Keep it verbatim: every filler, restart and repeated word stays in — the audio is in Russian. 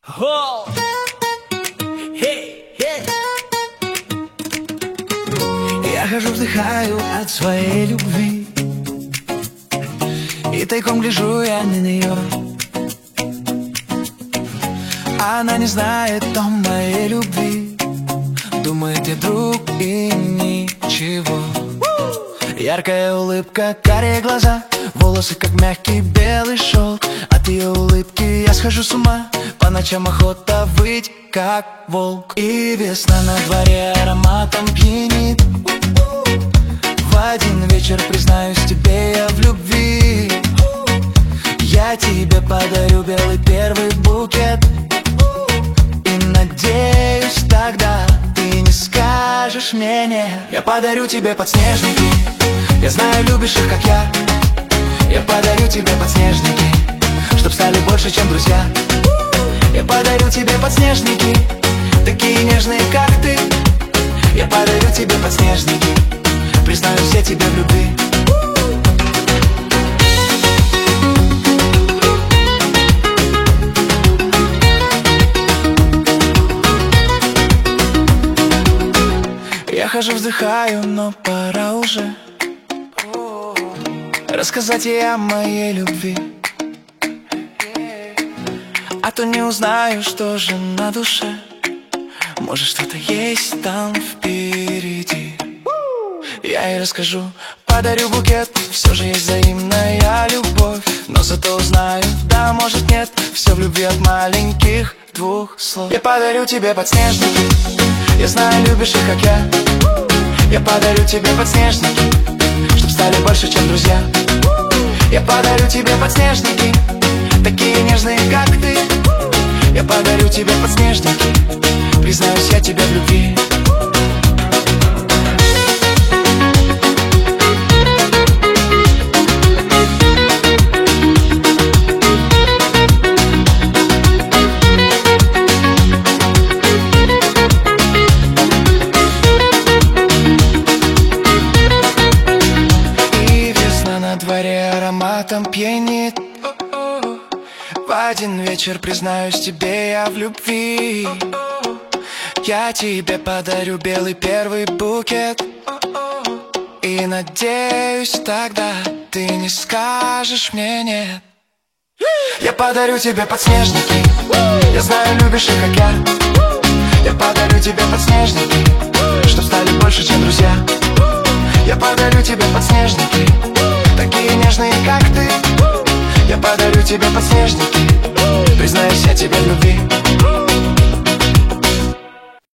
Ho! Hey, hey. Я хожу, вздыхаю от своей любви, и тайком гляжу я на нее. Она не знает о моей любви, думает, я друг и ничего. Яркая улыбка, карие глаза, волосы как мягкий белый шелк. От ее улыбки я схожу с ума, по ночам охота выть как волк. И весна на дворе ароматом пьянит. В один вечер признаюсь тебе я в любви. Я тебе подарю белый первый букет, и надеюсь, тогда ты не скажешь мне нет. Я подарю тебе подснежники, я знаю, любишь их, как я. Я подарю тебе подснежники, чтоб стали больше, чем друзья. Я подарю тебе подснежники, такие нежные, как ты. Я подарю тебе подснежники, признаюсь я тебе в любви. Я хожу, вздыхаю, но пора уже рассказать ей о моей любви, а то не узнаю, что же на душе. Может, что-то есть там впереди. Я ей расскажу, подарю букет, все же есть взаимная любовь. Но зато узнаю, да, может, нет, все в любви от маленьких двух слов. Я подарю тебе подснежники, я знаю, любишь их, как я. Я подарю тебе подснежники, чтоб стали больше, чем друзья. Я подарю тебе подснежники, такие нежные, как ты. Я подарю тебе подснежники, признаюсь я тебе в любви. Ароматом пьянит. В один вечер признаюсь тебе я в любви. Я тебе подарю белый первый букет, и надеюсь, тогда ты не скажешь мне нет. Я подарю тебе подснежники, я знаю, любишь их, как я. Я подарю тебе подснежники, чтоб стали больше, чем друзья. Я подарю тебе подснежники, такие нежные, как ты. Я подарю тебе подснежники, признаюсь я тебе